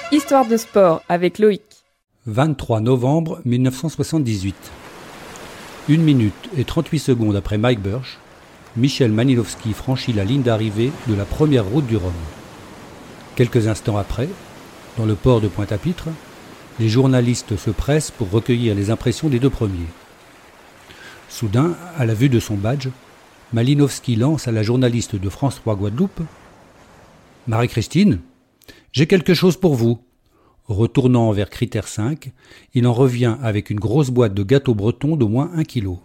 Histoire de sport avec Loïc. 23 novembre 1978. 1 minute et 38 secondes après Mike Birch, Michel Malinowski franchit la ligne d'arrivée de la première route du Rhum. Quelques instants après, dans le port de Pointe-à-Pitre, les journalistes se pressent pour recueillir les impressions des deux premiers. Soudain, à la vue de son badge, Malinowski lance à la journaliste de France 3 Guadeloupe « Marie-Christine, j'ai quelque chose pour vous ». Retournant vers Critère 5, il en revient avec une grosse boîte de gâteaux bretons d'au moins 1 kilo.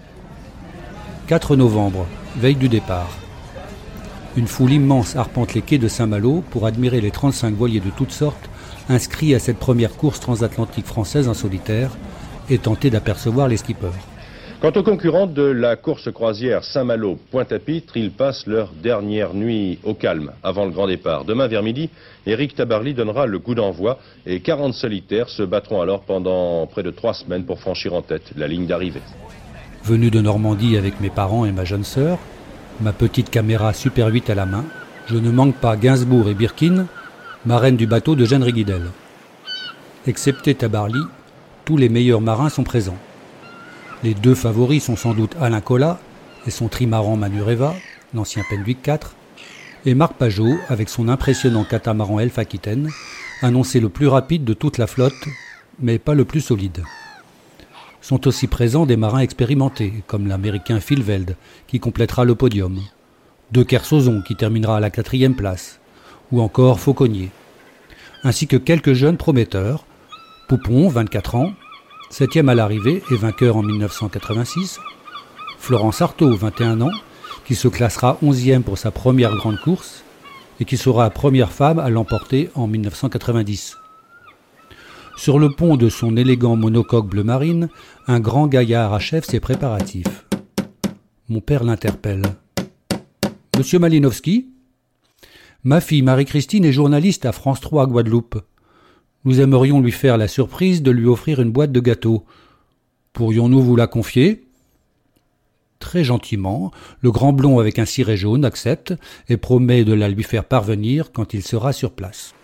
4 novembre, veille du départ. Une foule immense arpente les quais de Saint-Malo pour admirer les 35 voiliers de toutes sortes inscrits à cette première course transatlantique française en solitaire et tenter d'apercevoir les skippers. Quant aux concurrents de la course croisière Saint-Malo-Pointe-à-Pitre, ils passent leur dernière nuit au calme avant le grand départ. Demain vers midi, Éric Tabarly donnera le coup d'envoi et 40 solitaires se battront alors pendant près de 3 semaines pour franchir en tête la ligne d'arrivée. Venu de Normandie avec mes parents et ma jeune sœur, ma petite caméra Super 8 à la main, je ne manque pas Gainsbourg et Birkin, marraine du bateau de Jeanne Riguidel. Excepté Tabarly, tous les meilleurs marins sont présents. Les 2 favoris sont sans doute Alain Colas et son trimaran Manureva, l'ancien Penwick 4, et Marc Pajot avec son impressionnant catamaran Elf Aquitaine, annoncé le plus rapide de toute la flotte, mais pas le plus solide. Sont aussi présents des marins expérimentés, comme l'américain Phil Veld, qui complétera le podium, De Kersozon, qui terminera à la 4e place, ou encore Fauconnier, ainsi que quelques jeunes prometteurs, Poupon, 24 ans, 7e à l'arrivée et vainqueur en 1986, Florence Artaud, 21 ans, qui se classera 11e pour sa première grande course et qui sera la première femme à l'emporter en 1990. Sur le pont de son élégant monocoque bleu marine, un grand gaillard achève ses préparatifs. Mon père l'interpelle. « Monsieur Malinowski ? Ma fille Marie-Christine est journaliste à France 3 Guadeloupe. Nous aimerions lui faire la surprise de lui offrir une boîte de gâteaux. Pourrions-nous vous la confier ?» Très gentiment, le grand blond avec un ciré jaune accepte et promet de la lui faire parvenir quand il sera sur place.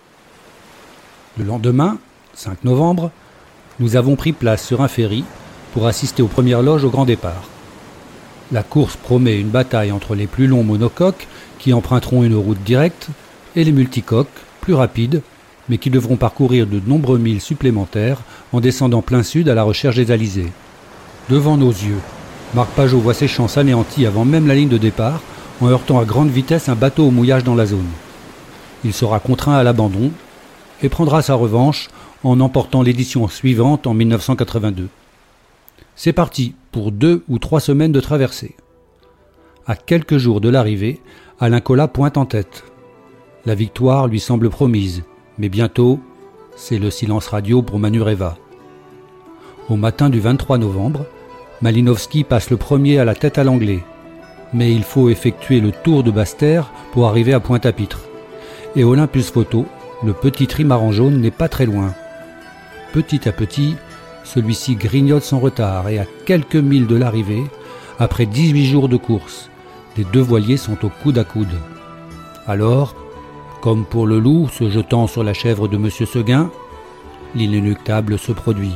Le lendemain, 5 novembre, nous avons pris place sur un ferry pour assister aux premières loges au grand départ. La course promet une bataille entre les plus longs monocoques qui emprunteront une route directe et les multicoques, plus rapides, mais qui devront parcourir de nombreux milles supplémentaires en descendant plein sud à la recherche des alizés. Devant nos yeux, Marc Pajot voit ses chances anéanties avant même la ligne de départ en heurtant à grande vitesse un bateau au mouillage dans la zone. Il sera contraint à l'abandon et prendra sa revanche en emportant l'édition suivante en 1982. C'est parti pour 2 ou 3 semaines de traversée. À quelques jours de l'arrivée, Alain Colas pointe en tête. La victoire lui semble promise. Mais bientôt, c'est le silence radio pour Manureva. Au matin du 23 novembre, Malinowski passe le premier à la tête à l'anglais. Mais il faut effectuer le tour de Basse-Terre pour arriver à Pointe-à-Pitre. Et Olympus Photo, le petit trimaran jaune, n'est pas très loin. Petit à petit, celui-ci grignote son retard et à quelques milles de l'arrivée, après 18 jours de course, les 2 voiliers sont au coude à coude. Alors, comme pour le loup se jetant sur la chèvre de M. Seguin, l'inéluctable se produit.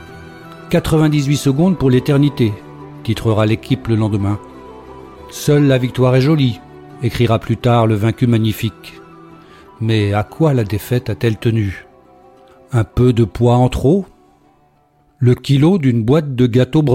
98 secondes pour l'éternité, titrera l'équipe le lendemain. Seule la victoire est jolie, écrira plus tard le vaincu magnifique. Mais à quoi la défaite a-t-elle tenu ? Un peu de poids en trop ? Le kilo d'une boîte de gâteaux bretons ?